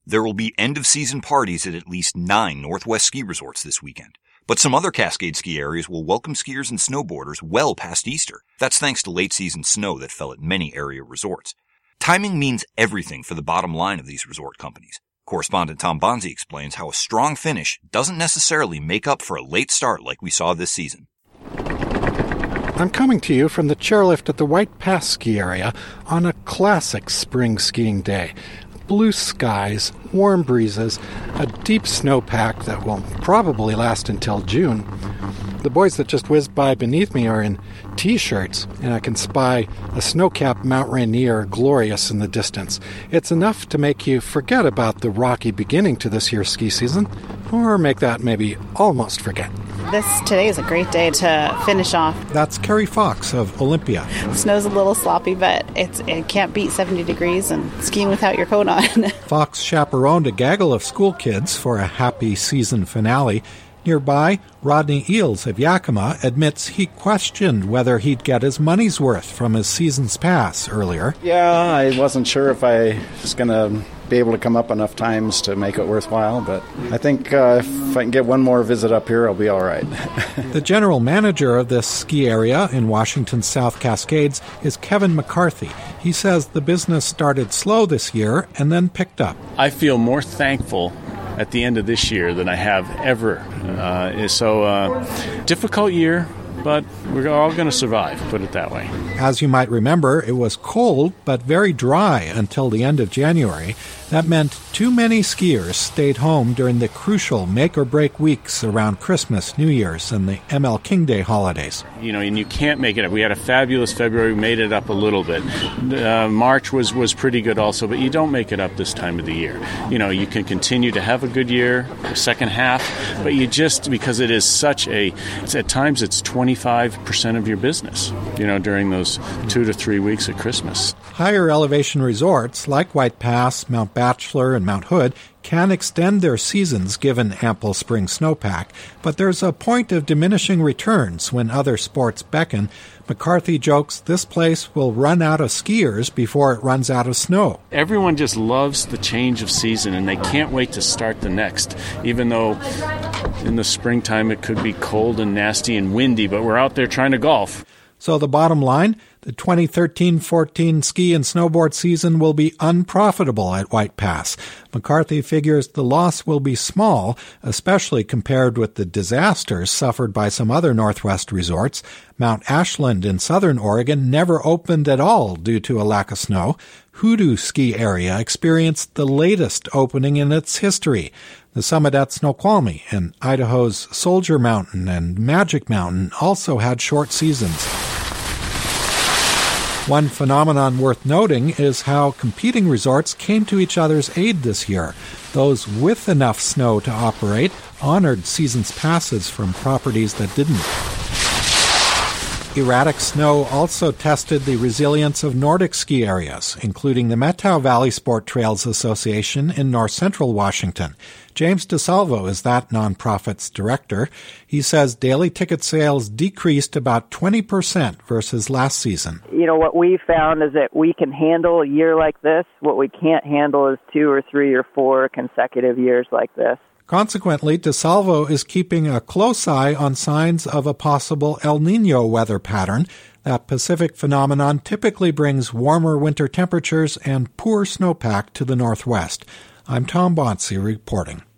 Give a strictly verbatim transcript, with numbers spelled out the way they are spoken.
There will be end-of-season parties at at least nine Northwest ski resorts this weekend. But some other Cascade ski areas will welcome skiers and snowboarders well past Easter. That's thanks to late-season snow that fell at many area resorts. Timing means everything for the bottom line of these resort companies. Correspondent Tom Bonzi explains how a strong finish doesn't necessarily make up for a late start like we saw this season. I'm coming to you from the chairlift at the White Pass ski area on a classic spring skiing day. Blue skies, warm breezes, a deep snowpack that will probably last until June. The boys that just whizzed by beneath me are in T-shirts, and I can spy a snow-capped Mount Rainier glorious in the distance. It's enough to make you forget about the rocky beginning to this year's ski season, or make that maybe almost forget. This today is a great day to finish off. That's Carrie Fox of Olympia. The snow's a little sloppy, but it's it can't beat seventy degrees and skiing without your coat on. Fox chaperoned a gaggle of school kids for a happy season finale. Nearby, Rodney Eels of Yakima admits he questioned whether he'd get his money's worth from his season's pass earlier. Yeah, I wasn't sure if I was going to be able to come up enough times to make it worthwhile, but I think uh, if I can get one more visit up here, I'll be all right. The general manager of this ski area in Washington's South Cascades is Kevin McCarthy. He says the business started slow this year and then picked up. I feel more thankful at the end of this year than I have ever. Uh, so, uh, difficult year, but we're all going to survive, put it that way. As you might remember, it was cold but very dry until the end of January. That meant too many skiers stayed home during the crucial make-or-break weeks around Christmas, New Year's, and the M L King Day holidays. You know, and you can't make it up. We had a fabulous February. We made it up a little bit. Uh, March was, was pretty good also, but you don't make it up this time of the year. You know, you can continue to have a good year, the second half, but you just, because it is such a, it's, at times it's twenty-five percent of your business, you know, during those two to three weeks of Christmas. Higher elevation resorts like White Pass, Mount Bachelor, and Mount Hood can extend their seasons given ample spring snowpack, but there's a point of diminishing returns when other sports beckon. McCarthy jokes this place will run out of skiers before it runs out of snow. Everyone just loves the change of season, and they can't wait to start the next, even though in the springtime it could be cold and nasty and windy, but we're out there trying to golf. So the bottom line, the twenty thirteen fourteen ski and snowboard season will be unprofitable at White Pass. McCarthy figures the loss will be small, especially compared with the disasters suffered by some other Northwest resorts. Mount Ashland in southern Oregon never opened at all due to a lack of snow. Hoodoo ski area experienced the latest opening in its history. The summit at Snoqualmie and Idaho's Soldier Mountain and Magic Mountain also had short seasons. One phenomenon worth noting is how competing resorts came to each other's aid this year. Those with enough snow to operate honored season's passes from properties that didn't. Erratic snow also tested the resilience of Nordic ski areas, including the Methow Valley Sport Trails Association in north-central Washington. James DeSalvo is that nonprofit's director. He says daily ticket sales decreased about twenty percent versus last season. You know, what we found is that we can handle a year like this. What we can't handle is two or three or four consecutive years like this. Consequently, DeSalvo is keeping a close eye on signs of a possible El Niño weather pattern. That Pacific phenomenon typically brings warmer winter temperatures and poor snowpack to the northwest. I'm Tom Bonsi reporting.